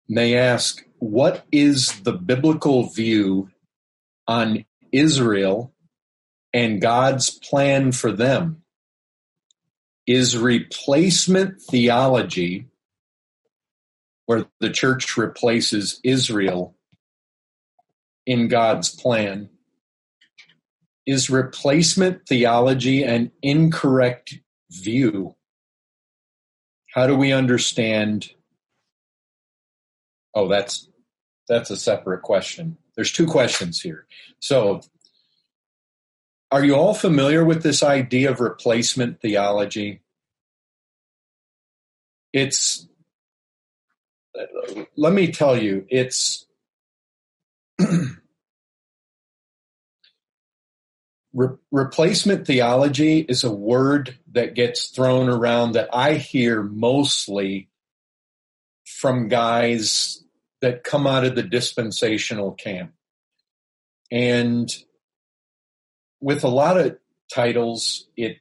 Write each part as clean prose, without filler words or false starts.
And they ask, what is the biblical view on Israel and God's plan for them? Is replacement theology, where the church replaces Israel in God's plan, is replacement theology an incorrect view? How do we understand? Oh, that's a separate question. There's two questions here. So, are you all familiar with this idea of replacement theology? Let me tell you, replacement theology is a word that gets thrown around that I hear mostly from guys that come out of the dispensational camp. And with a lot of titles, it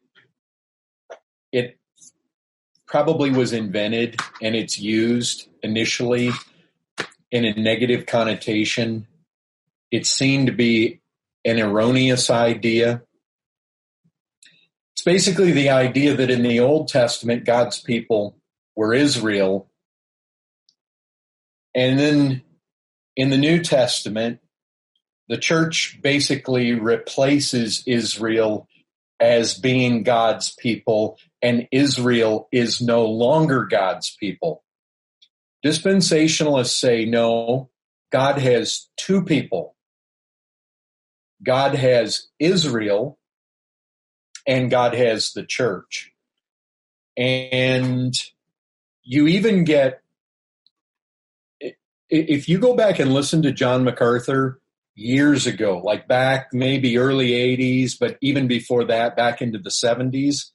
probably was invented and it's used initially in a negative connotation. It's seen to be an erroneous idea. It's basically the idea that in the Old Testament, God's people were Israel. And then in the New Testament, the church basically replaces Israel as being God's people, and Israel is no longer God's people. Dispensationalists say, no, God has two people. God has Israel, and God has the church. And you even get, if you go back and listen to John MacArthur years ago, like back maybe early 80s, but even before that, back into the 70s,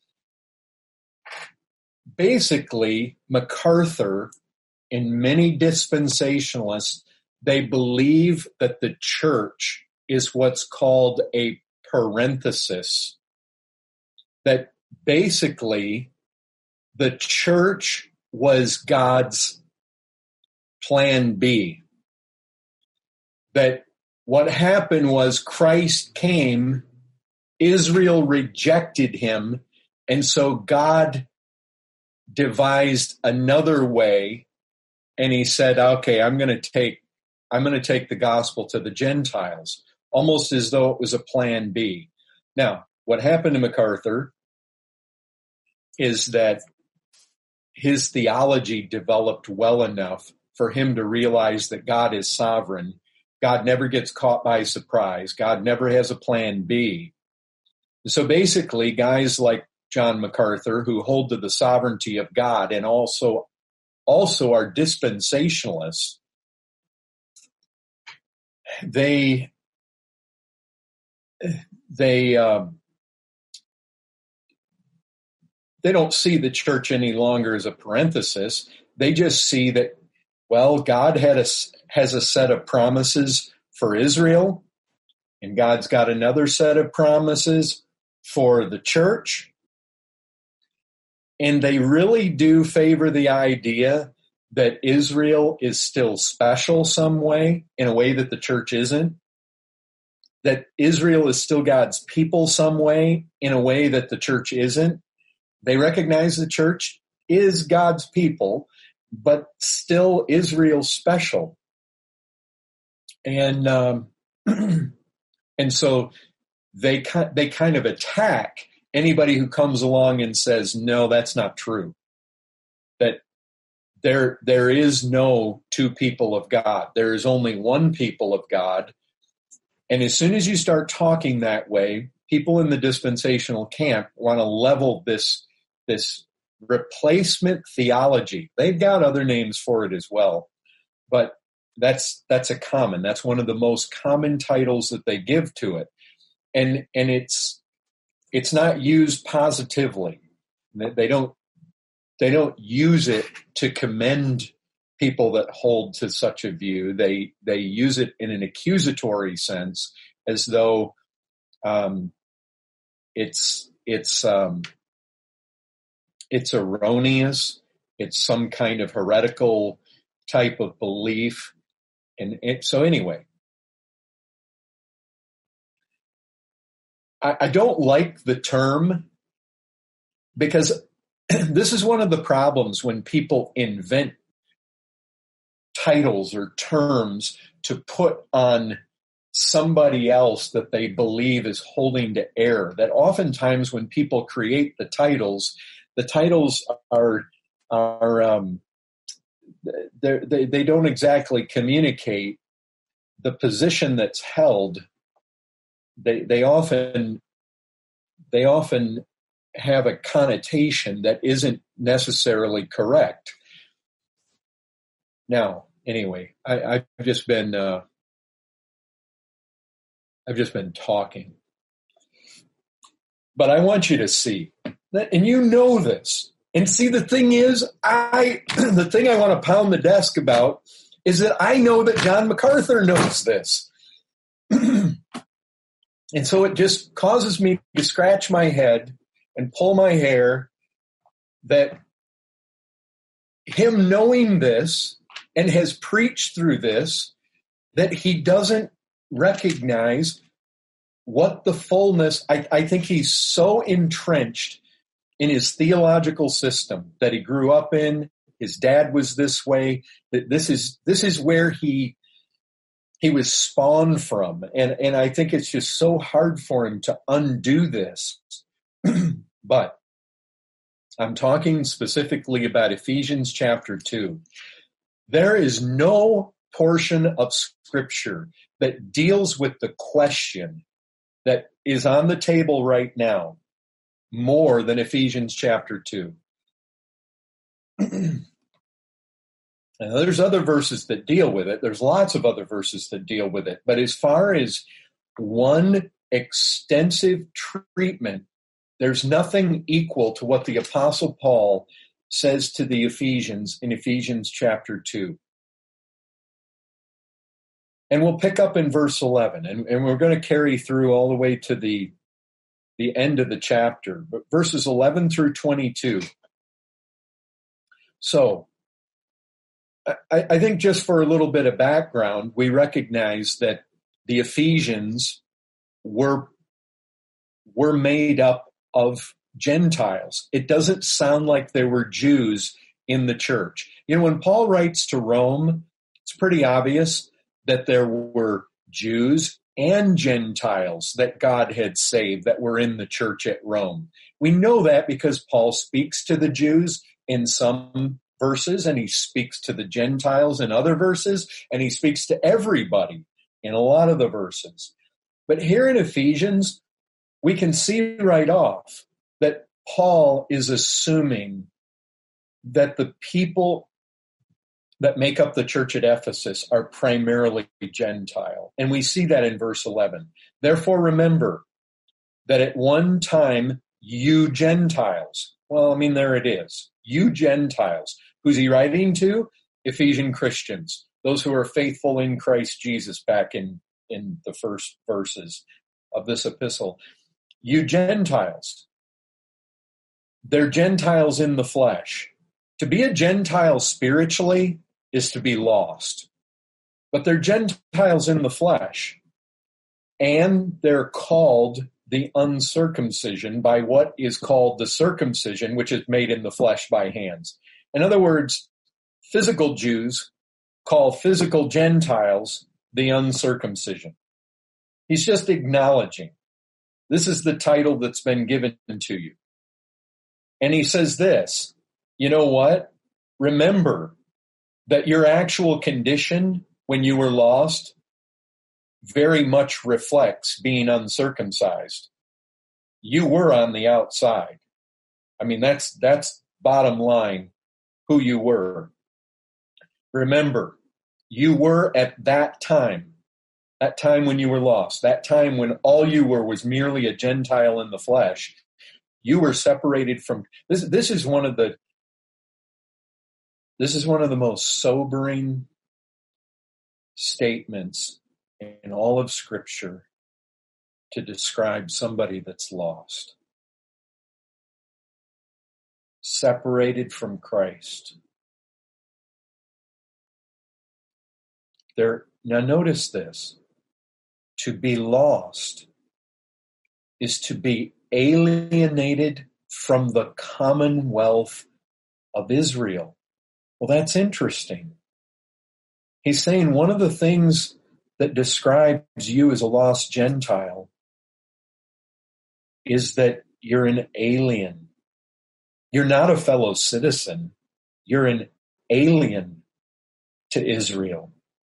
basically MacArthur and many dispensationalists, they believe that the church is what's called a parenthesis, that basically the church was God's plan B. That what happened was Christ came, Israel rejected him, and so God devised another way, and he said, okay, I'm going to take the gospel to the Gentiles, almost as though it was a plan B. Now, what happened to MacArthur is that his theology developed well enough for him to realize that God is sovereign. God never gets caught by surprise. God never has a plan B. So basically, guys like John MacArthur, who hold to the sovereignty of God and also are dispensationalists, they don't see the church any longer as a parenthesis. They just see that, well, God has a set of promises for Israel, and God's got another set of promises for the church. And they really do favor the idea that Israel is still special some way, in a way that the church isn't. That Israel is still God's people some way, in a way that the church isn't. They recognize the church is God's people, but still Israel's special. And and so they kind of attack anybody who comes along and says, no, that's not true. That there is no two people of God. There is only one people of God. And as soon as you start talking that way, people in the dispensational camp want to level this replacement theology. They've got other names for it as well, but that's one of the most common titles that they give to it. And it's not used positively. They don't use it to commend people that hold to such a view. They use it in an accusatory sense, as though it's erroneous. It's some kind of heretical type of belief. So anyway, I don't like the term, because this is one of the problems when people invent titles or terms to put on somebody else that they believe is holding to error. That oftentimes when people create the titles are they don't exactly communicate the position that's held. They often have a connotation that isn't necessarily correct. Now, anyway, I've just been talking, but I want you to see that, and you know this. And see, the thing is, the thing I want to pound the desk about is that I know that John MacArthur knows this. And so it just causes me to scratch my head and pull my hair that him knowing this and has preached through this, that he doesn't recognize what the fullness. I think he's so entrenched in his theological system that he grew up in. His dad was this way. That this is where he was spawned from, and I think it's just so hard for him to undo this. But I'm talking specifically about Ephesians chapter 2. There is no portion of Scripture that deals with the question that is on the table right now more than Ephesians chapter 2. And there's other verses that deal with it. There's lots of other verses that deal with it. But as far as one extensive treatment, there's nothing equal to what the Apostle Paul says to the Ephesians in Ephesians chapter 2. And we'll pick up in verse 11, and we're going to carry through all the way to the end of the chapter, but verses 11 through 22. So, I think just for a little bit of background, we recognize that the Ephesians were made up of Gentiles. It doesn't sound like there were Jews in the church. You know, when Paul writes to Rome, it's pretty obvious that there were Jews and Gentiles that God had saved that were in the church at Rome. We know that because Paul speaks to the Jews in some verses, and he speaks to the Gentiles in other verses, and he speaks to everybody in a lot of the verses. But here in Ephesians, we can see right off that Paul is assuming that the people that make up the church at Ephesus are primarily Gentile. And we see that in verse 11. Therefore, remember that at one time, you Gentiles, well, I mean, there it is. You Gentiles. Who's he writing to? Ephesian Christians, those who are faithful in Christ Jesus, back in the first verses of this epistle. You Gentiles. They're Gentiles in the flesh. To be a Gentile spiritually is to be lost. But they're Gentiles in the flesh. And they're called the uncircumcision by what is called the circumcision, which is made in the flesh by hands. In other words, physical Jews call physical Gentiles the uncircumcision. He's just acknowledging this is the title that's been given to you. And he says this, you know what? Remember that your actual condition when you were lost very much reflects being uncircumcised. You were on the outside. I mean, that's bottom line who you were. Remember, you were at that time when you were lost, that time when all you were was merely a Gentile in the flesh. You were separated from this. This is one of the most sobering statements in all of Scripture to describe somebody that's lost. Separated from Christ. Now notice this. To be lost is to be alienated from the commonwealth of Israel. Well, that's interesting. He's saying one of the things that describes you as a lost Gentile is that you're an alien. You're not a fellow citizen. You're an alien to Israel.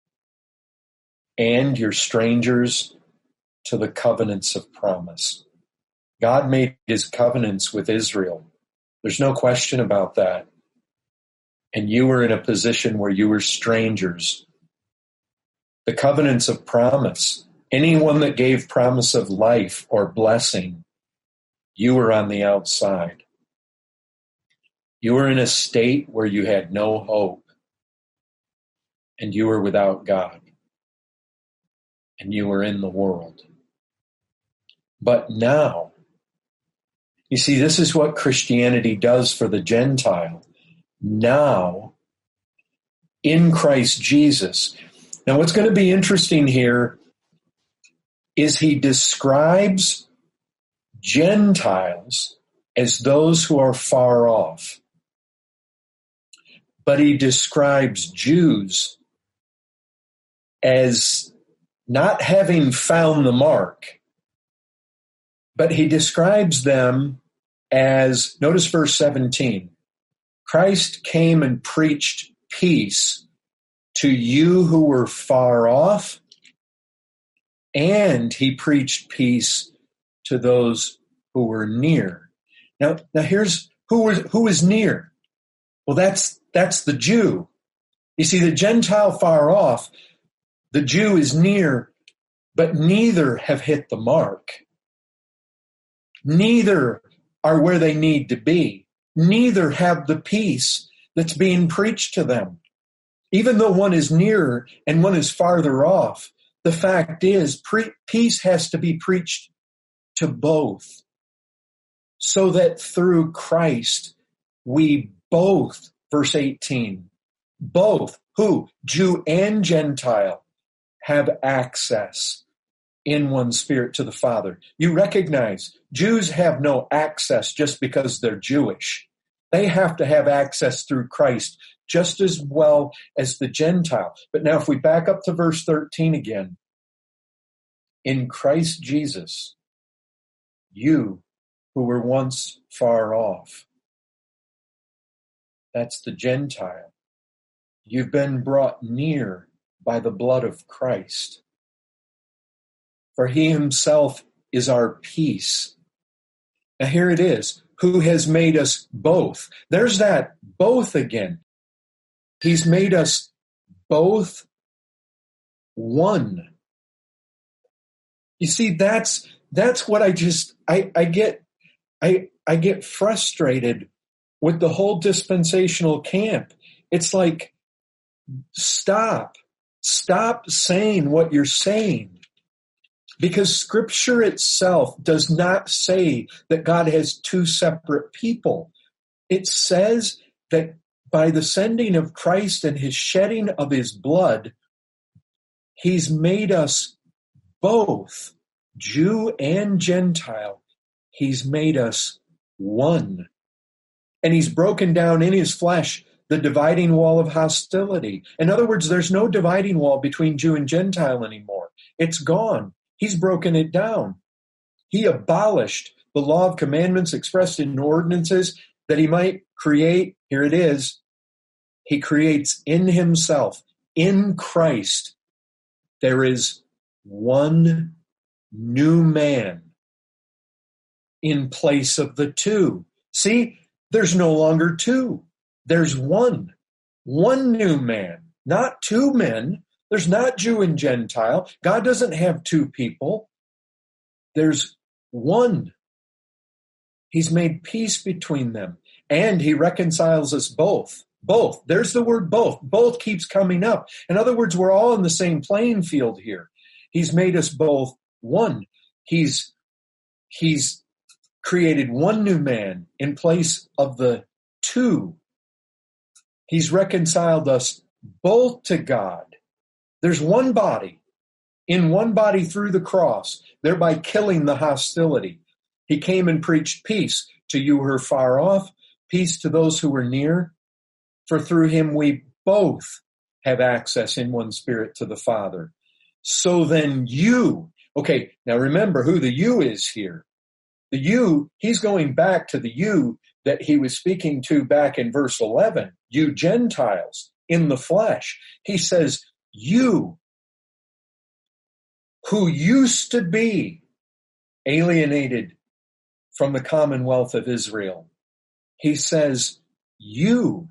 And you're strangers to the covenants of promise. God made his covenants with Israel. There's no question about that. And you were in a position where you were strangers. The covenants of promise, anyone that gave promise of life or blessing, you were on the outside. You were in a state where you had no hope, and you were without God, and you were in the world. But now, you see, this is what Christianity does for the Gentile. Now, in Christ Jesus. Now, what's going to be interesting here is he describes Gentiles as those who are far off. But he describes Jews as not having found the mark. But he describes them as, notice verse 17, Christ came and preached peace to you who were far off, and he preached peace to those who were near. Now here's who is near. Well, that's the Jew. You see, the Gentile far off, the Jew is near, but neither have hit the mark. Neither are where they need to be. Neither have the peace that's being preached to them. Even though one is nearer and one is farther off, the fact is peace has to be preached to both, so that through Christ we both, verse 18, both, who? Jew and Gentile, have access in one spirit to the Father. You recognize Jews have no access just because they're Jewish. They have to have access through Christ just as well as the Gentile. But now if we back up to verse 13 again, in Christ Jesus, you who were once far off, that's the Gentile, you've been brought near by the blood of Christ. For he himself is our peace. Now here it is, who has made us both. There's that both again. He's made us both one. You see, that's what I get frustrated with the whole dispensational camp. It's like, stop saying what you're saying. Because Scripture itself does not say that God has two separate people. It says that by the sending of Christ and his shedding of his blood, he's made us both, Jew and Gentile. He's made us one. And he's broken down in his flesh the dividing wall of hostility. In other words, there's no dividing wall between Jew and Gentile anymore. It's gone. He's broken it down. He abolished the law of commandments expressed in ordinances that he might create. Here it is. He creates in himself, in Christ, there is one new man in place of the two. See, there's no longer two. There's one new man, not two men. There's not Jew and Gentile. God doesn't have two people. There's one. He's made peace between them, and he reconciles us both. Both. There's the word both. Both keeps coming up. In other words, we're all in the same playing field here. He's made us both one. He's created one new man in place of the two. He's reconciled us both to God. There's one body, in one body through the cross, thereby killing the hostility. He came and preached peace to you who are far off, peace to those who are near. For through him we both have access in one spirit to the Father. So then you, okay, now remember who the you is here. The you, he's going back to the you that he was speaking to back in verse 11. You Gentiles in the flesh. He says, you who used to be alienated from the commonwealth of Israel. He says, you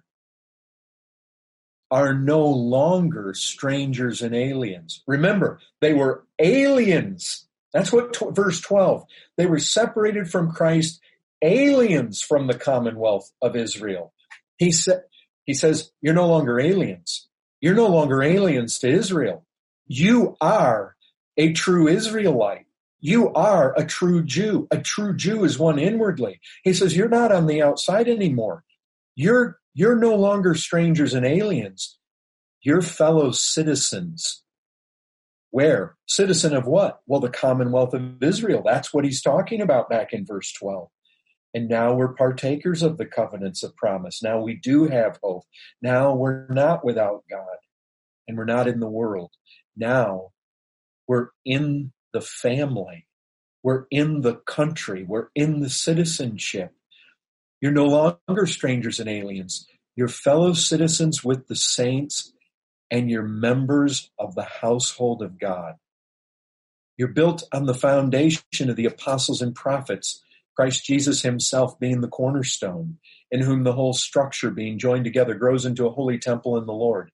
are no longer strangers and aliens. Remember, they were aliens. That's what verse 12. They were separated from Christ, aliens from the commonwealth of Israel. He says, you're no longer aliens. You're no longer aliens to Israel. You are a true Israelite. You are a true Jew. A true Jew is one inwardly. He says, you're not on the outside anymore. You're no longer strangers and aliens. You're fellow citizens. Where? Citizen of what? Well, the commonwealth of Israel. That's what he's talking about back in verse 12. And now we're partakers of the covenants of promise. Now we do have hope. Now we're not without God, and we're not in the world. Now we're in the family. We're in the country. We're in the citizenship. You're no longer strangers and aliens. You're fellow citizens with the saints, and you're members of the household of God. You're built on the foundation of the apostles and prophets, Christ Jesus himself being the cornerstone, in whom the whole structure being joined together grows into a holy temple in the Lord.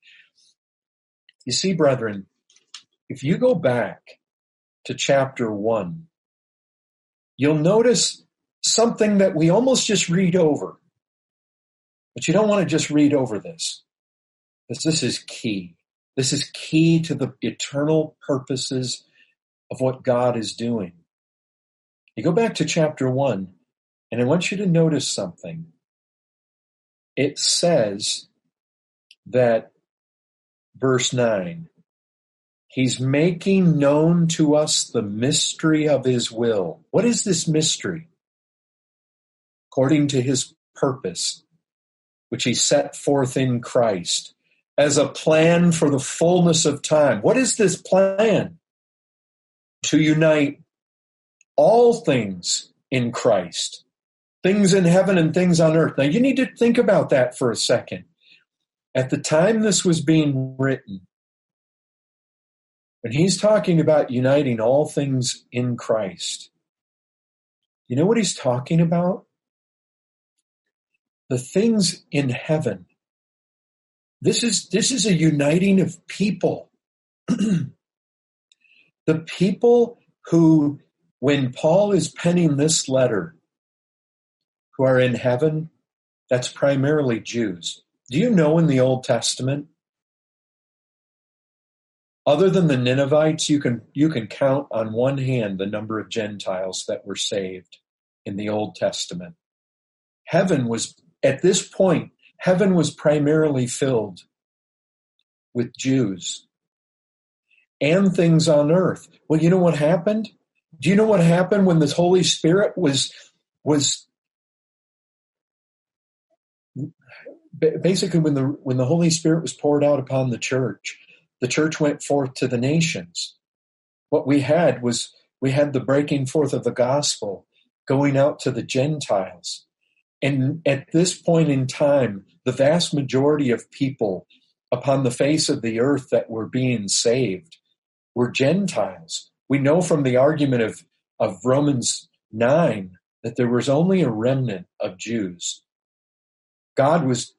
You see, brethren, if you go back to chapter 1, you'll notice something that we almost just read over. But you don't want to just read over this, because this is key. This is key to the eternal purposes of what God is doing. You go back to chapter 1, and I want you to notice something. It says that, verse 9, he's making known to us the mystery of his will. What is this mystery? According to his purpose, which he set forth in Christ as a plan for the fullness of time. What is this plan? To unite all things in Christ, things in heaven and things on earth. Now you need to think about that for a second. At the time this was being written, when he's talking about uniting all things in Christ, you know what he's talking about? The things in heaven. This is a uniting of people. The people who, when Paul is penning this letter, who are in heaven, that's primarily Jews. Do you know in the Old Testament, other than the Ninevites, you can count on one hand the number of Gentiles that were saved in the Old Testament. At this point, heaven was primarily filled with Jews and things on earth. Well, you know what happened? Do you know what happened when the Holy Spirit was basically when the Holy Spirit was poured out upon the church went forth to the nations. What we had the breaking forth of the gospel going out to the Gentiles. And at this point in time, the vast majority of people upon the face of the earth that were being saved were Gentiles. We know from the argument of Romans 9 that there was only a remnant of Jews. God was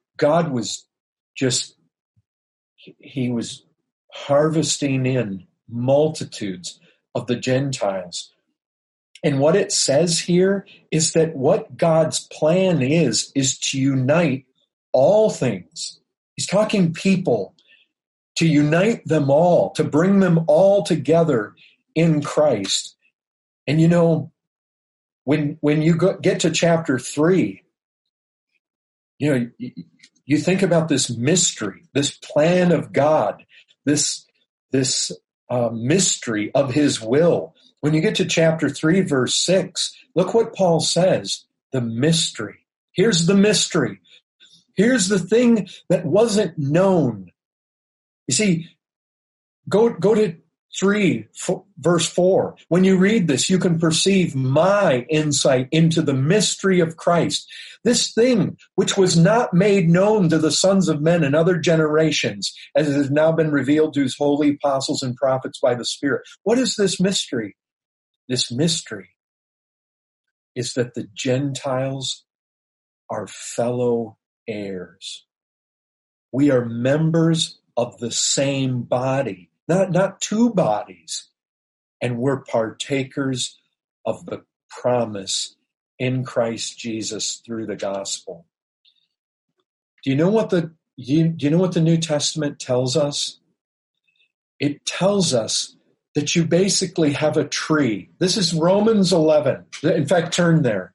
harvesting in multitudes of the Gentiles. And what it says here is that what God's plan is to unite all things. He's talking people, to unite them all, to bring them all together in Christ. And you know, when you get to chapter 3, you know, you think about this mystery, this plan of God, this mystery of his will. When you get to chapter 3, verse 6, look what Paul says, the mystery. Here's the mystery. Here's the thing that wasn't known. You see, go to 3, verse 4. When you read this, you can perceive my insight into the mystery of Christ. This thing which was not made known to the sons of men in other generations, as it has now been revealed to his holy apostles and prophets by the Spirit. What is this mystery? This mystery is that the Gentiles are fellow heirs. We are members of the same body. Not two bodies, and we're partakers of the promise in Christ Jesus through the gospel. Do you know what the New Testament tells us? It tells us that you basically have a tree. This is Romans 11. In fact, turn there.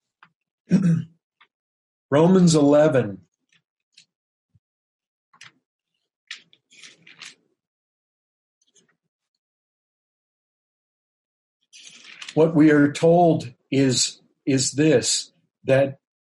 Romans 11. What we are told is this, that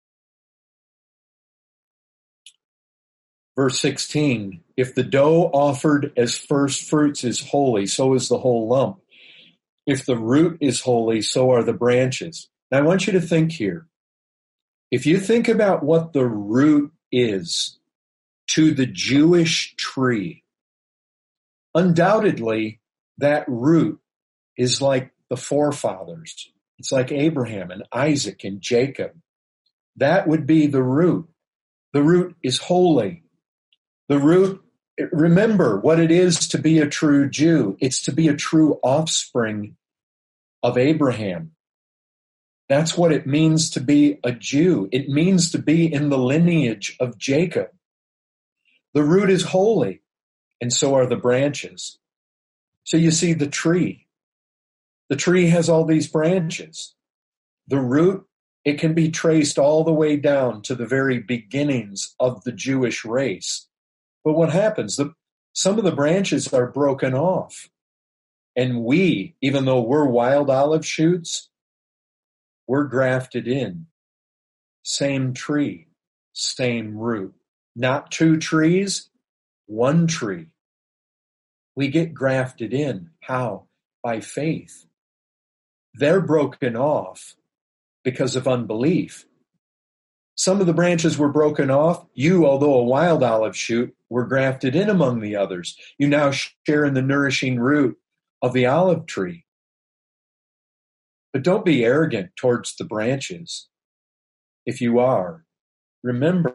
verse 16, if the dough offered as first fruits is holy, so is the whole lump. If the root is holy, so are the branches. Now I want you to think here. If you think about what the root is to the Jewish tree, undoubtedly that root is like the forefathers. It's like Abraham and Isaac and Jacob. That would be the root. The root is holy. The root, remember what it is to be a true Jew. It's to be a true offspring of Abraham. That's what it means to be a Jew. It means to be in the lineage of Jacob. The root is holy, and so are the branches. So you see the tree. The tree has all these branches. The root, it can be traced all the way down to the very beginnings of the Jewish race. But what happens? Some of the branches are broken off. And we, even though we're wild olive shoots, we're grafted in. Same tree, same root. Not two trees, one tree. We get grafted in. How? By faith. They're broken off because of unbelief. Some of the branches were broken off. You, although a wild olive shoot, were grafted in among the others. You now share in the nourishing root of the olive tree. But don't be arrogant towards the branches. If you are, remember,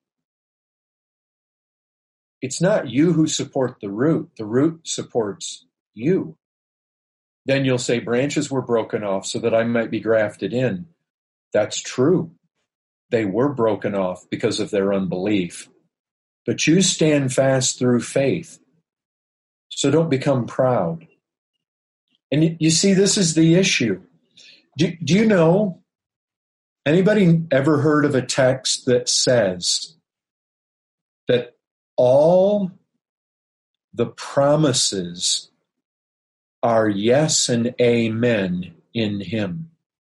it's not you who support the root. The root supports you. Then you'll say, branches were broken off so that I might be grafted in. That's true. They were broken off because of their unbelief. But you stand fast through faith. So don't become proud. And you see, this is the issue. Do you know, anybody ever heard of a text that says that all the promises are yes and amen in him?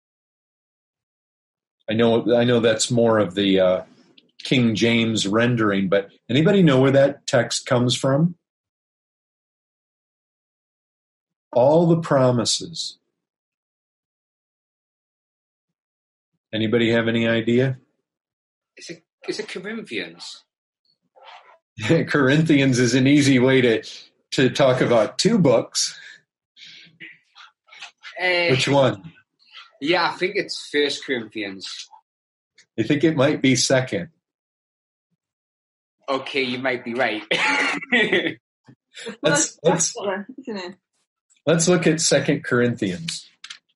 I know that's more of the King James rendering, but anybody know where that text comes from? All the promises. Anybody have any idea? Is it Corinthians? Corinthians is an easy way to talk about two books. Which one? Yeah, I think it's 1 Corinthians. I think it might be 2nd. Okay, you might be right. Let's look at 2 Corinthians.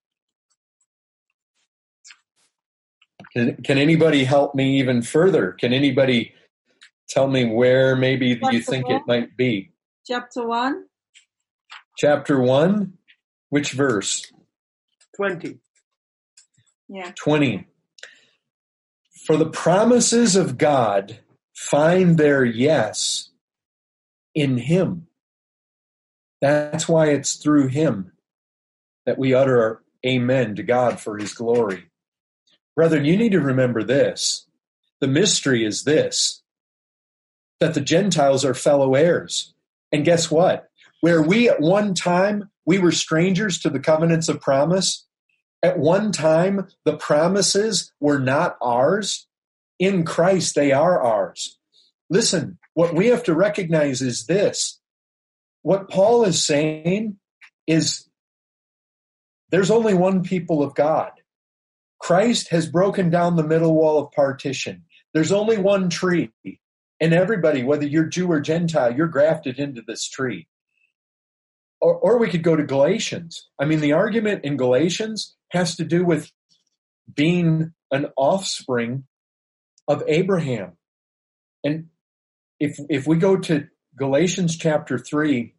Can anybody help me even further? Can anybody tell me where maybe you think it might be? Chapter 1. Chapter 1? Which verse? 20. Yeah. 20. For the promises of God find their yes in him. That's why it's through him that we utter our amen to God for his glory. Brethren, you need to remember this. The mystery is this, that the Gentiles are fellow heirs. And guess what? Where we at one time, we were strangers to the covenants of promise, at one time, the promises were not ours. In Christ, they are ours. Listen, what we have to recognize is this. What Paul is saying is there's only one people of God. Christ has broken down the middle wall of partition. There's only one tree. And everybody, whether you're Jew or Gentile, you're grafted into this tree. Or we could go to Galatians. I mean, the argument in Galatians has to do with being an offspring of Abraham. And if we go to Galatians chapter 3,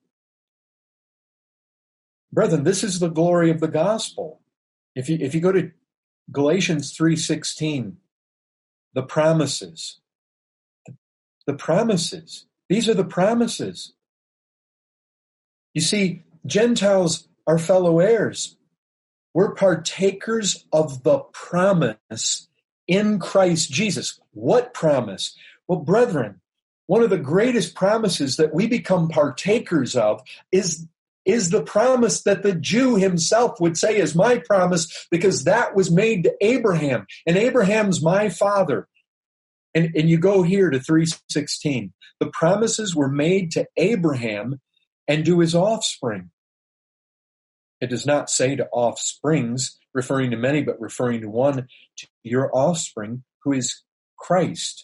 brethren, this is the glory of the gospel. If you go to Galatians 3:16, the promises. The promises. These are the promises. You see, Gentiles are fellow heirs. We're partakers of the promise in Christ Jesus. What promise? Well, brethren, one of the greatest promises that we become partakers of is the promise that the Jew himself would say is my promise, because that was made to Abraham, and Abraham's my father. And you go here to 3:16. The promises were made to Abraham and to his offspring. It does not say to offsprings, referring to many, but referring to one, to your offspring, who is Christ.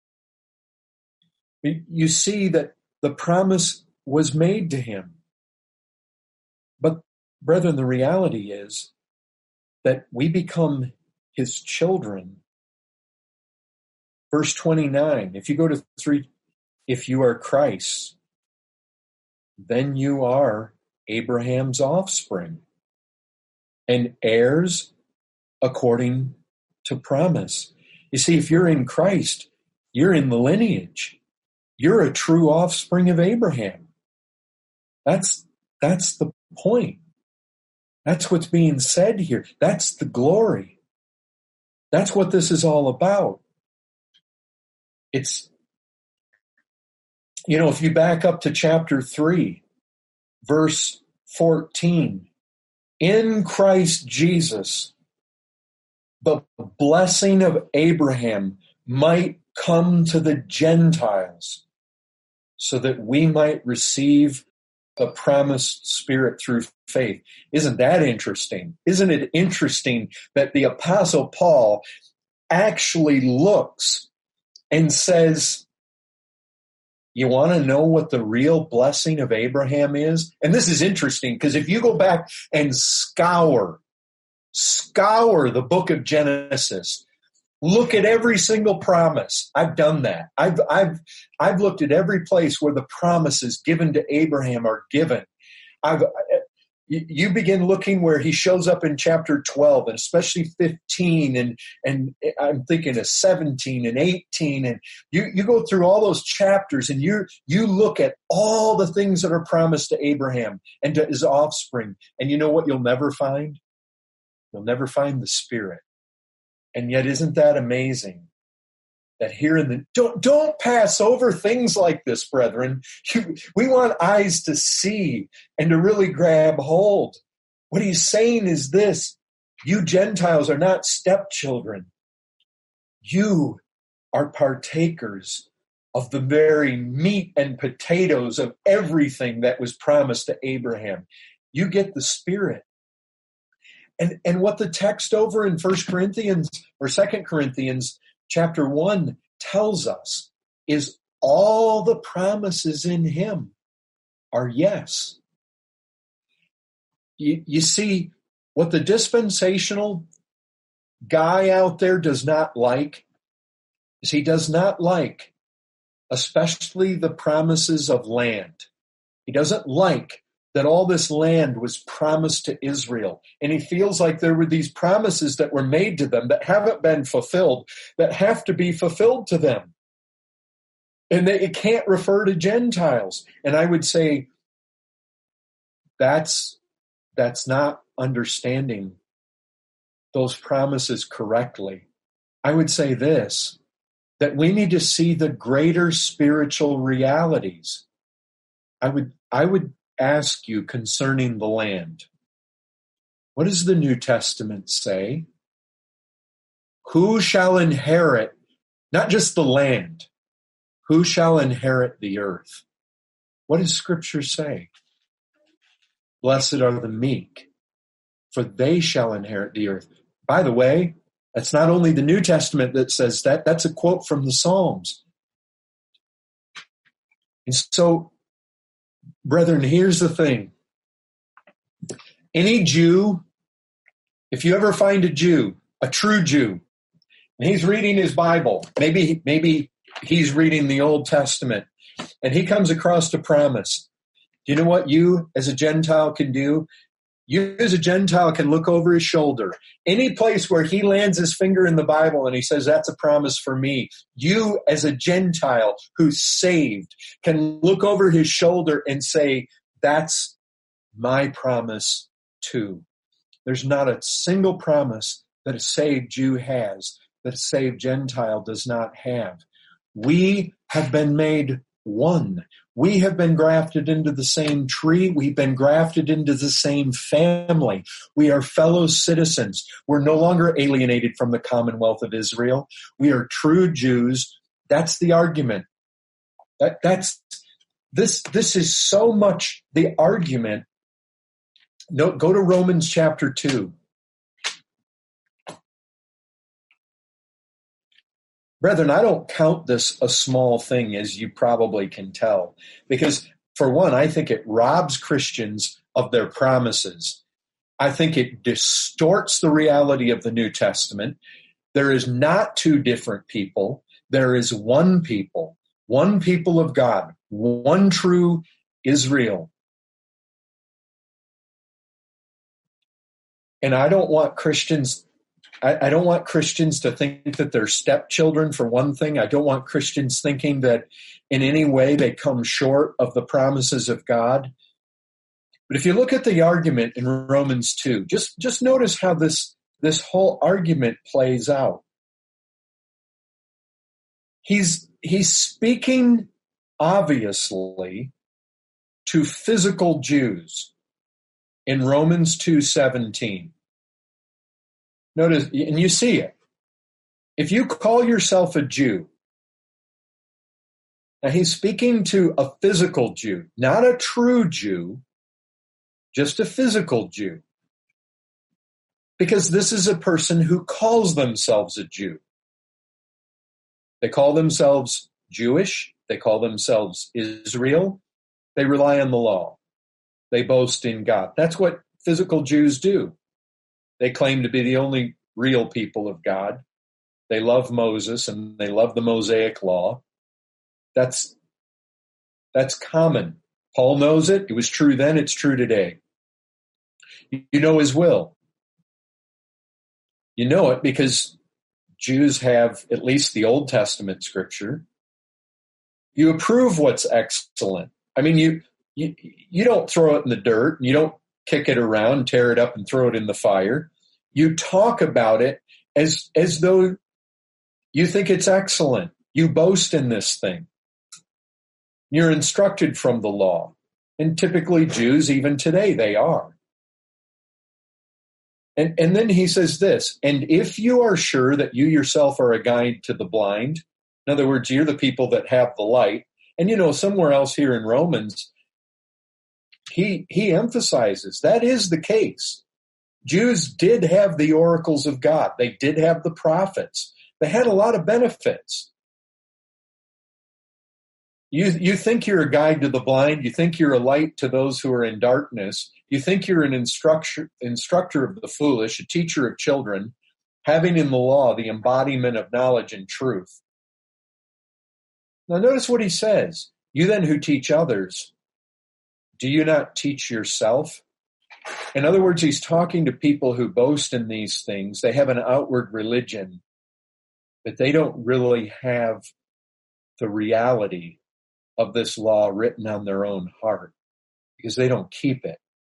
You see that the promise was made to him. But, brethren, the reality is that we become his children. Verse 29, if you go to 3, if you are Christ, then you are Abraham's offspring and heirs according to promise. You see, if you're in Christ, you're in the lineage. You're a true offspring of Abraham. That's the point. That's what's being said here. That's the glory. That's what this is all about. It's, if you back up to chapter 3, verse 14, in Christ Jesus, the blessing of Abraham might come to the Gentiles so that we might receive the promised Spirit through faith. Isn't that interesting? Isn't it interesting that the Apostle Paul actually looks and says, you want to know what the real blessing of Abraham is? And this is interesting because if you go back and scour the book of Genesis, look at every single promise. I've done that. I've looked at every place where the promises given to Abraham are given. You begin looking where he shows up in chapter 12 and especially 15 and I'm thinking of 17 and 18 and you go through all those chapters and you look at all the things that are promised to Abraham and to his offspring, and you know what you'll never find? You'll never find the Spirit. And yet isn't that amazing? That here in the don't pass over things like this, brethren. We want eyes to see and to really grab hold. What he's saying is this: you Gentiles are not stepchildren. You are partakers of the very meat and potatoes of everything that was promised to Abraham. You get the Spirit. And what the text over in 1 Corinthians or 2 Corinthians chapter 1 tells us is all the promises in him are yes. You see, what the dispensational guy out there does not like is he does not like especially the promises of land. He doesn't like that all this land was promised to Israel. And he feels like there were these promises that were made to them that haven't been fulfilled, that have to be fulfilled to them. And it can't refer to Gentiles. And I would say, that's not understanding those promises correctly. I would say this, that we need to see the greater spiritual realities. I would ask you concerning the land. What does the New Testament say? Who shall inherit, not just the land, who shall inherit the earth? What does Scripture say? Blessed are the meek, for they shall inherit the earth. By the way, that's not only the New Testament that says that, that's a quote from the Psalms. And so, brethren, here's the thing. Any Jew, if you ever find a Jew, a true Jew, and he's reading his Bible, maybe he's reading the Old Testament, and he comes across a promise. Do you know what you as a Gentile can do? You as a Gentile can look over his shoulder. Any place where he lands his finger in the Bible and he says, that's a promise for me. You as a Gentile who's saved can look over his shoulder and say, that's my promise too. There's not a single promise that a saved Jew has that a saved Gentile does not have. We have been made one. We have been grafted into the same tree. We've been grafted into the same family. We are fellow citizens. We're no longer alienated from the Commonwealth of Israel. We are true Jews. That's the argument. This is so much the argument. No, go to Romans chapter 2. Brethren, I don't count this a small thing, as you probably can tell, because for one, I think it robs Christians of their promises. I think it distorts the reality of the New Testament. There is not two different people. There is one people of God, one true Israel. And I don't want Christians to think that they're stepchildren, for one thing. I don't want Christians thinking that in any way they come short of the promises of God. But if you look at the argument in Romans 2, just notice how this whole argument plays out. He's speaking obviously to physical Jews in Romans 2:17. Notice, and you see it. If you call yourself a Jew, now he's speaking to a physical Jew, not a true Jew, just a physical Jew. Because this is a person who calls themselves a Jew. They call themselves Jewish. They call themselves Israel. They rely on the law. They boast in God. That's what physical Jews do. They claim to be the only real people of God. They love Moses and they love the Mosaic law. That's common. Paul knows it. It was true then. It's true today. You know his will. You know it because Jews have at least the Old Testament scripture. You approve what's excellent. I mean, you don't throw it in the dirt. You don't kick it around, tear it up, and throw it in the fire. You talk about it as though you think it's excellent. You boast in this thing. You're instructed from the law. And typically Jews, even today, they are. And then he says this, and if you are sure that you yourself are a guide to the blind, in other words, you're the people that have the light, and somewhere else here in Romans, he emphasizes that is the case. Jews did have the oracles of God. They did have the prophets. They had a lot of benefits. You think you're a guide to the blind. You think you're a light to those who are in darkness. You think you're an instructor of the foolish, a teacher of children, having in the law the embodiment of knowledge and truth. Now notice what he says. You then who teach others, do you not teach yourself? In other words, he's talking to people who boast in these things. They have an outward religion, but they don't really have the reality of this law written on their own heart because they don't keep it.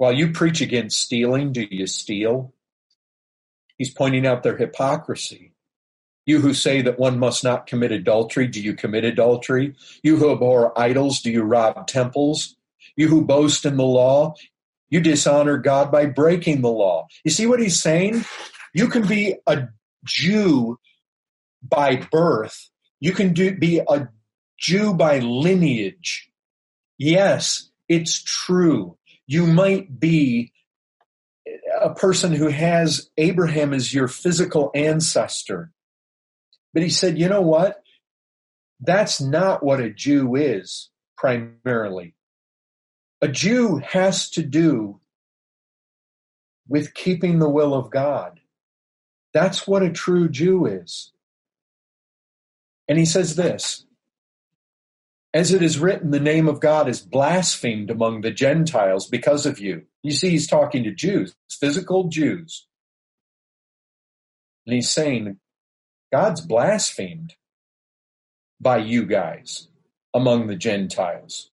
While you preach against stealing, do you steal? He's pointing out their hypocrisy. You who say that one must not commit adultery, do you commit adultery? You who abhor idols, do you rob temples? You who boast in the law, you dishonor God by breaking the law. You see what he's saying? You can be a Jew by birth. You can be a Jew by lineage. Yes, it's true. You might be a person who has Abraham as your physical ancestor. But he said, you know what? That's not what a Jew is primarily. A Jew has to do with keeping the will of God. That's what a true Jew is. And he says this, as it is written, the name of God is blasphemed among the Gentiles because of you. You see, he's talking to Jews, physical Jews. And he's saying, God's blasphemed by you guys among the Gentiles.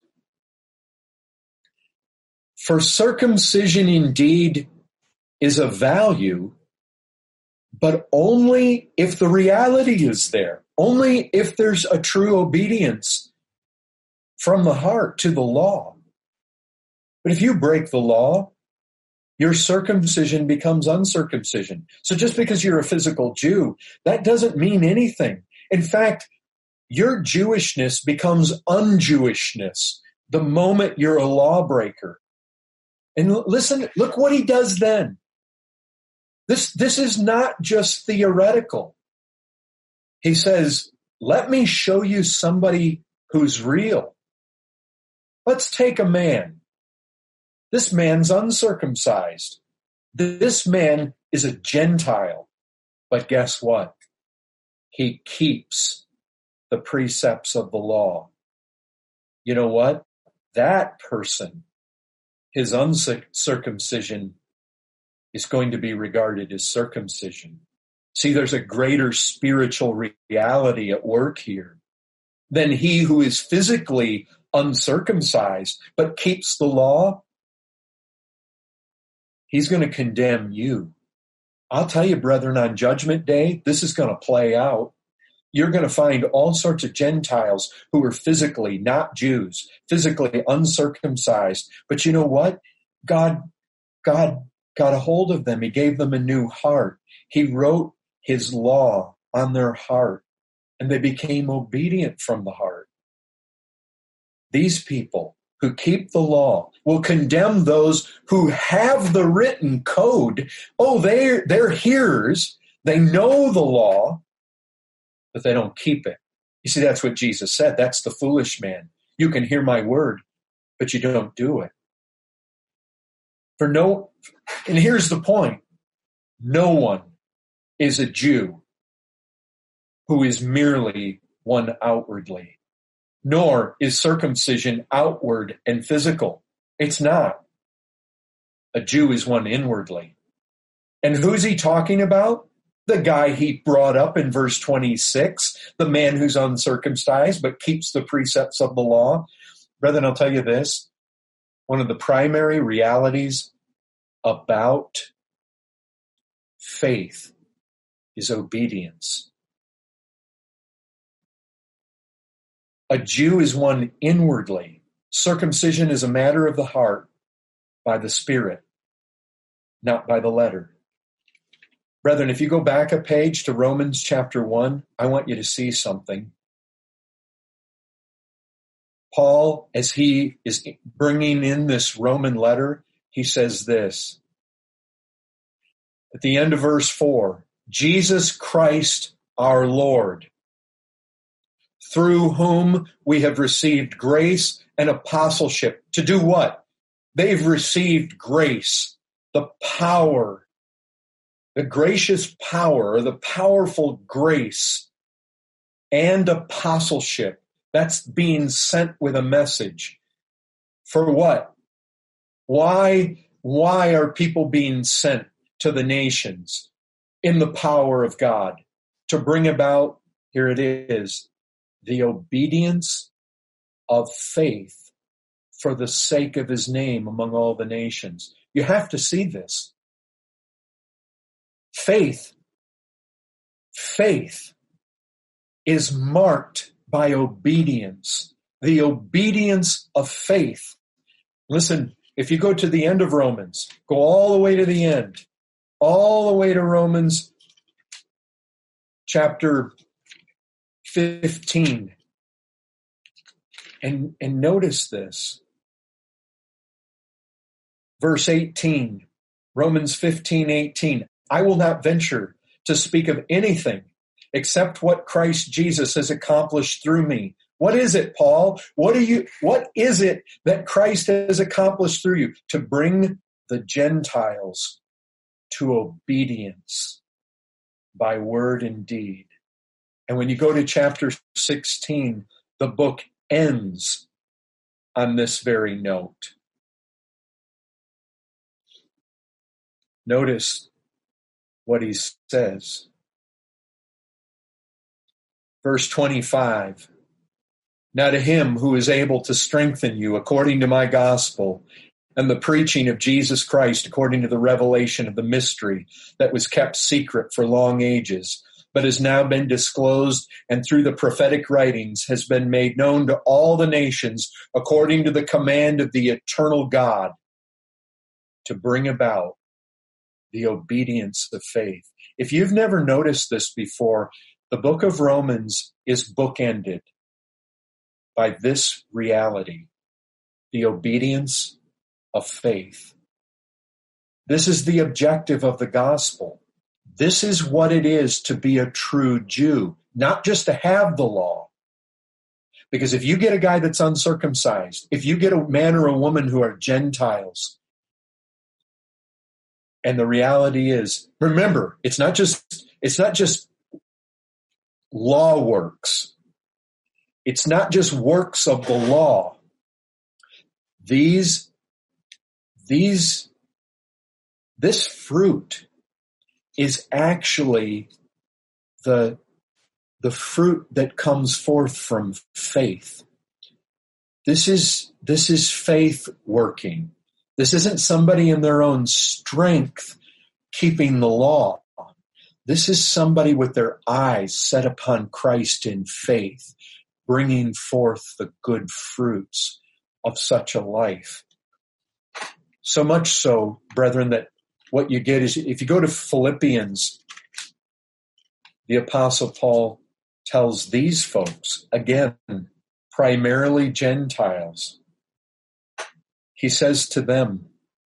For circumcision indeed is of value, but only if the reality is there, only if there's a true obedience from the heart to the law. But if you break the law, your circumcision becomes uncircumcision. So just because you're a physical Jew, that doesn't mean anything. In fact, your Jewishness becomes un-Jewishness the moment you're a lawbreaker. And listen, look what he does then. This is not just theoretical. He says, let me show you somebody who's real. Let's take a man. This man's uncircumcised. This man is a Gentile. But guess what? He keeps the precepts of the law. You know what? That person, his uncircumcision is going to be regarded as circumcision. See, there's a greater spiritual reality at work here than he who is physically uncircumcised but keeps the law. He's going to condemn you. I'll tell you, brethren, on Judgment Day, this is going to play out. You're going to find all sorts of Gentiles who are physically not Jews, physically uncircumcised. But you know what? God got a hold of them. He gave them a new heart. He wrote his law on their heart, and they became obedient from the heart. These people who keep the law will condemn those who have the written code. Oh, they're hearers. They know the law, but they don't keep it. You see, that's what Jesus said. That's the foolish man. You can hear my word, but you don't do it. And here's the point. No one is a Jew who is merely one outwardly, nor is circumcision outward and physical. It's not. A Jew is one inwardly. And who's he talking about? The guy he brought up in verse 26, the man who's uncircumcised but keeps the precepts of the law. Brethren, I'll tell you this. One of the primary realities about faith is obedience. A Jew is one inwardly. Circumcision is a matter of the heart by the Spirit, not by the letter. Brethren, if you go back a page to Romans chapter 1, I want you to see something. Paul, as he is bringing in this Roman letter, he says this. At the end of verse 4, Jesus Christ our Lord, through whom we have received grace and apostleship. To do what? They've received grace, the power, the gracious power, or the powerful grace, and apostleship. That's being sent with a message. For what? Why are people being sent to the nations in the power of God? To bring about, here it is, the obedience of faith for the sake of his name among all the nations. You have to see this. Faith is marked by obedience. The obedience of faith. Listen, if you go to the end of Romans, go all the way to the end, all the way to Romans chapter 15. And notice this. Verse 18, Romans 15:18. I will not venture to speak of anything except what Christ Jesus has accomplished through me. What is it, Paul? What is it that Christ has accomplished through you? To bring the Gentiles to obedience by word and deed. And when you go to chapter 16, the book ends on this very note. Notice what he says. Verse 25. Now to him who is able to strengthen you according to my gospel and the preaching of Jesus Christ according to the revelation of the mystery that was kept secret for long ages, but has now been disclosed and through the prophetic writings has been made known to all the nations according to the command of the eternal God to bring about the obedience of faith. If you've never noticed this before, the book of Romans is bookended by this reality, the obedience of faith. This is the objective of the gospel. This is what it is to be a true Jew, not just to have the law. Because if you get a guy that's uncircumcised, if you get a man or a woman who are Gentiles, and the reality is, remember, it's not just law works. It's not just works of the law. This fruit is actually the fruit that comes forth from faith. This is faith working. This isn't somebody in their own strength keeping the law. This is somebody with their eyes set upon Christ in faith, bringing forth the good fruits of such a life. So much so, brethren, that what you get is, if you go to Philippians, the Apostle Paul tells these folks, again, primarily Gentiles, he says to them,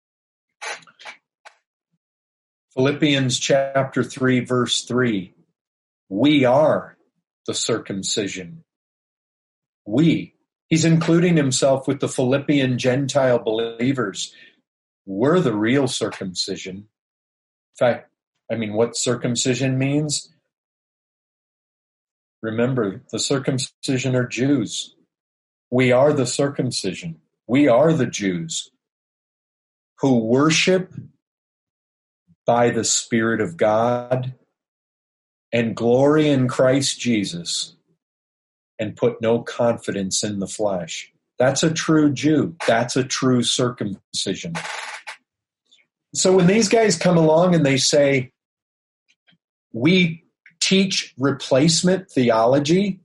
Philippians chapter 3, verse 3, we are the circumcision. He's including himself with the Philippian Gentile believers. We're the real circumcision. In fact, what circumcision means? Remember, the circumcision are Jews. We are the circumcision. We are the Jews who worship by the Spirit of God and glory in Christ Jesus and put no confidence in the flesh. That's a true Jew. That's a true circumcision. So when these guys come along and they say, we teach replacement theology,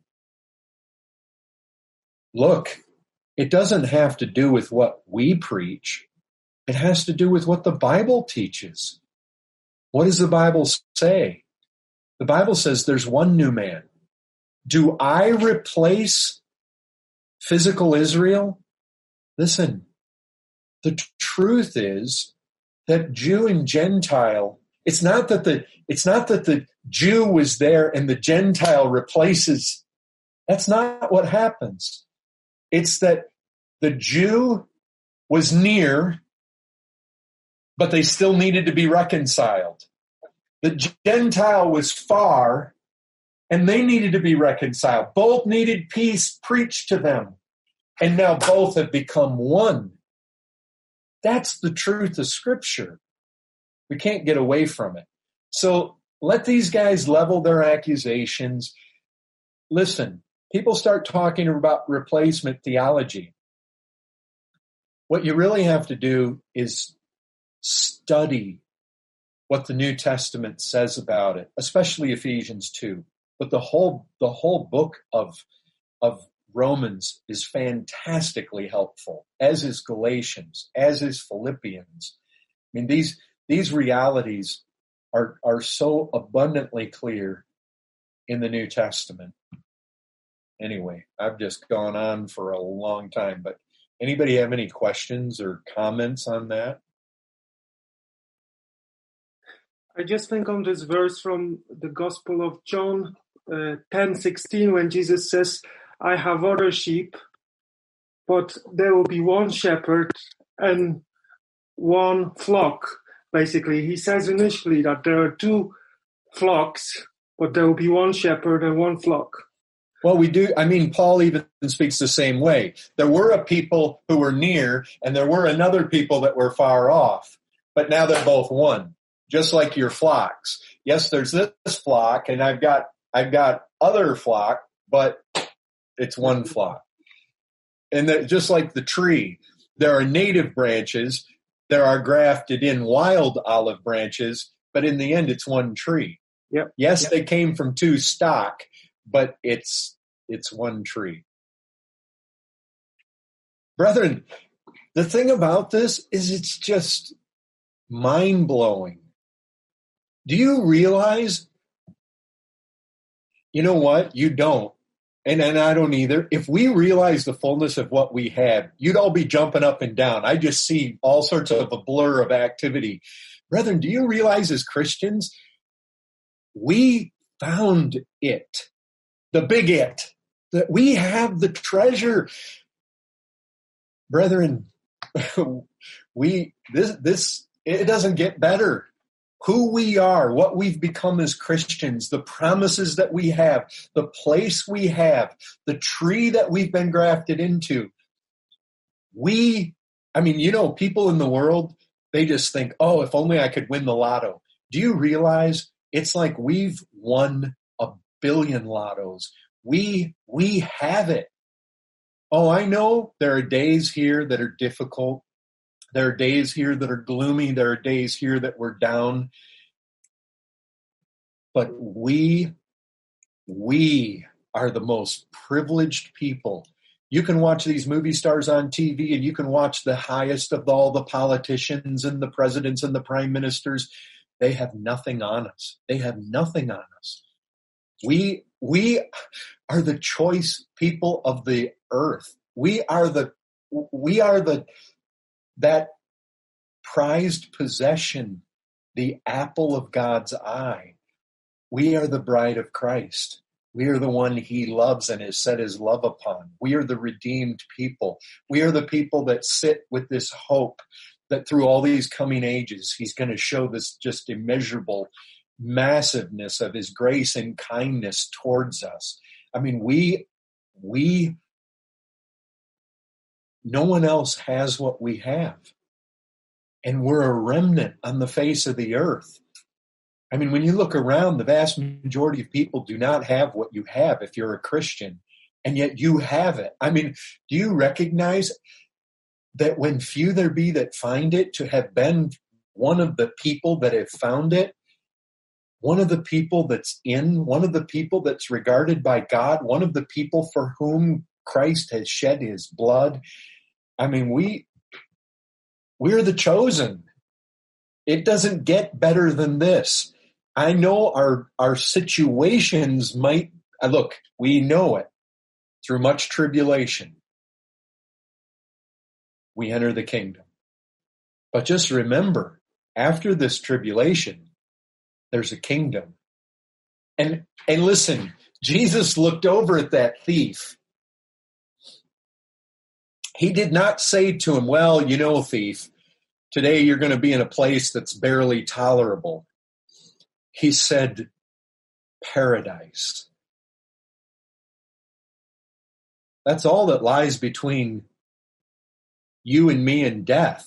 look, it doesn't have to do with what we preach. It has to do with what the Bible teaches. What does the Bible say? The Bible says there's one new man. Do I replace physical Israel? Listen, the truth is that Jew and Gentile, it's not that the Jew was there and the Gentile replaces. That's not what happens. It's that the Jew was near, but they still needed to be reconciled. The Gentile was far, and they needed to be reconciled. Both needed peace preached to them, and now both have become one. That's the truth of Scripture. We can't get away from it. So let these guys level their accusations. Listen, people start talking about replacement theology. What you really have to do is study what the New Testament says about it, especially Ephesians 2. But the whole book of Romans is fantastically helpful, as is Galatians, as is Philippians. I mean, these realities are so abundantly clear in the New Testament. Anyway, I've just gone on for a long time, but anybody have any questions or comments on that? I just think on this verse from the Gospel of John 10:16, when Jesus says, I have other sheep, but there will be one shepherd and one flock. Basically, he says initially that there are two flocks, but there will be one shepherd and one flock. Well, we do. I mean, Paul even speaks the same way. There were a people who were near, and there were another people that were far off, but now they're both one, just like your flocks. Yes, there's this flock, and I've got other flock, but it's one flock. And just like the tree, there are native branches, there are grafted in wild olive branches, but in the end, it's one tree. Yep. Yes, they came from two stock, but it's one tree. Brethren, the thing about this is it's just mind-blowing. Do you realize? You know what? You don't. And I don't either. If we realize the fullness of what we have, you'd all be jumping up and down. I just see all sorts of a blur of activity. Brethren, do you realize as Christians, we found it, the big it, that we have the treasure. Brethren, it doesn't get better. Who we are, what we've become as Christians, the promises that we have, the place we have, the tree that we've been grafted into. People in the world, they just think, oh, if only I could win the lotto. Do you realize it's like we've won 1 billion lottos? We have it. Oh, I know there are days here that are difficult. There are days here that are gloomy. There are days here that we're down. But we are the most privileged people. You can watch these movie stars on TV, and you can watch the highest of all the politicians and the presidents and the prime ministers. They have nothing on us. They have nothing on us. We are the choice people of the earth. We are that prized possession, the apple of God's eye. We are the bride of Christ. We are the one he loves and has set his love upon. We are the redeemed people. We are the people that sit with this hope that through all these coming ages, he's going to show this just immeasurable massiveness of his grace and kindness towards us. I mean, no one else has what we have. And we're a remnant on the face of the earth. I mean, when you look around, the vast majority of people do not have what you have if you're a Christian, and yet you have it. I mean, do you recognize that when few there be that find it, to have been one of the people that have found it, one of the people that's one of the people that's regarded by God, one of the people for whom Christ has shed his blood? I mean, we're the chosen. It doesn't get better than this. I know our situations we know it. Through much tribulation, we enter the kingdom. But just remember, after this tribulation, there's a kingdom. And listen, Jesus looked over at that thief. He did not say to him, well, thief, today you're going to be in a place that's barely tolerable. He said, paradise. That's all that lies between you and me and death.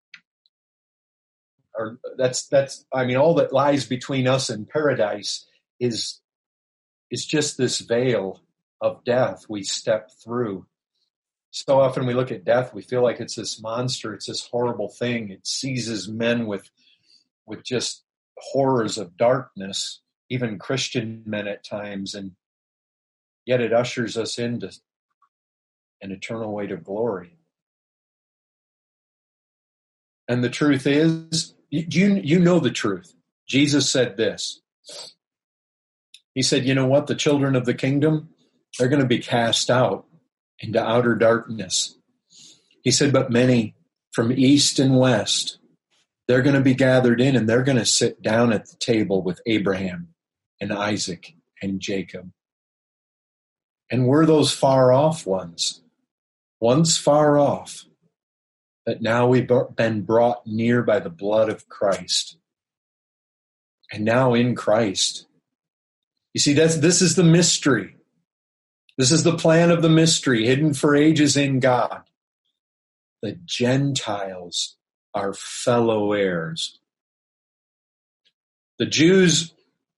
Or all that lies between us and paradise is just this veil of death we step through. So often we look at death, we feel like it's this monster, it's this horrible thing. It seizes men with just horrors of darkness, even Christian men at times, and yet it ushers us into an eternal weight of glory. And the truth is, you know the truth. Jesus said this. He said, you know what? The children of the kingdom, they're going to be cast out into outer darkness. He said, but many from east and west, they're going to be gathered in, and they're going to sit down at the table with Abraham and Isaac and Jacob. And we're those far off ones, once far off, but now we've been brought near by the blood of Christ. And now in Christ. You see, this is the mystery. This is the plan of the mystery, hidden for ages in God. The Gentiles are fellow heirs. The Jews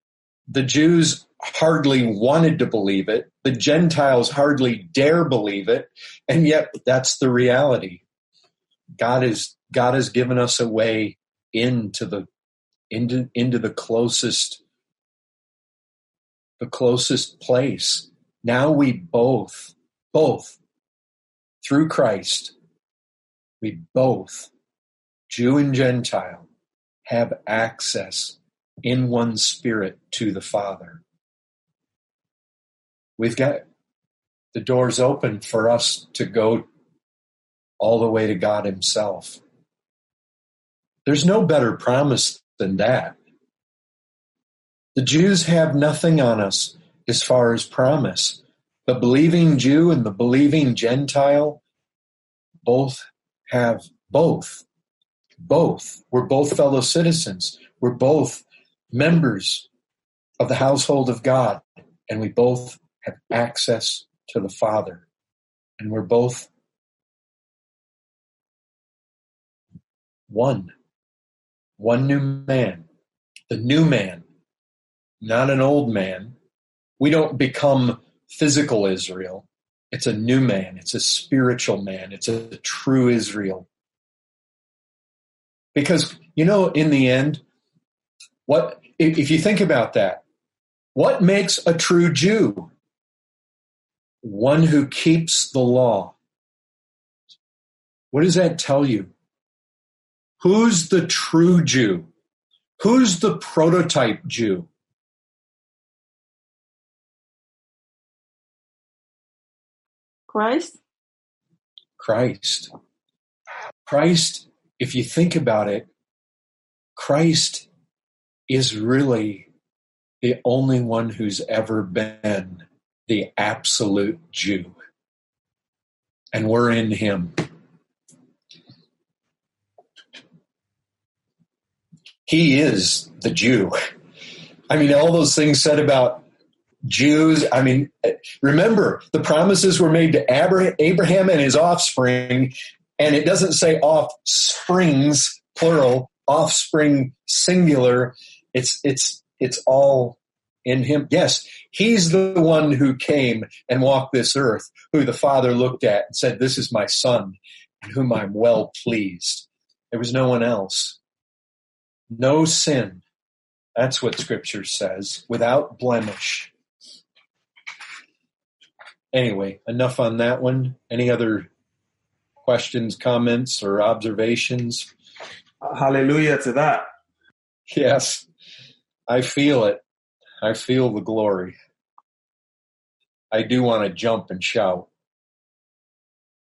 hardly wanted to believe it. The Gentiles hardly dare believe it. And yet that's the reality. God has given us a way into the closest place. Now we both, through Christ, we both, Jew and Gentile, have access in one spirit to the Father. We've got the doors open for us to go all the way to God himself. There's no better promise than that. The Jews have nothing on us as far as promise. The believing Jew and the believing Gentile both have both. We're both fellow citizens. We're both members of the household of God, and we both have access to the Father. And we're both one new man, the new man, not an old man. We don't become physical Israel. It's a new man. It's a spiritual man. It's a true Israel. Because, in the end, if you think about that, what makes a true Jew? One who keeps the law. What does that tell you? Who's the true Jew? Who's the prototype Jew? Christ? Christ, if you think about it, Christ is really the only one who's ever been the absolute Jew. And we're in him. He is the Jew. All those things said about Jews. Remember, the promises were made to Abraham and his offspring, and it doesn't say offsprings, plural, offspring, singular. It's all in him. Yes, he's the one who came and walked this earth, who the Father looked at and said, this is my son, in whom I'm well pleased. There was no one else. No sin. That's what Scripture says, without blemish. Anyway, enough on that one. Any other questions, comments, or observations? Hallelujah to that. Yes, I feel it. I feel the glory. I do want to jump and shout.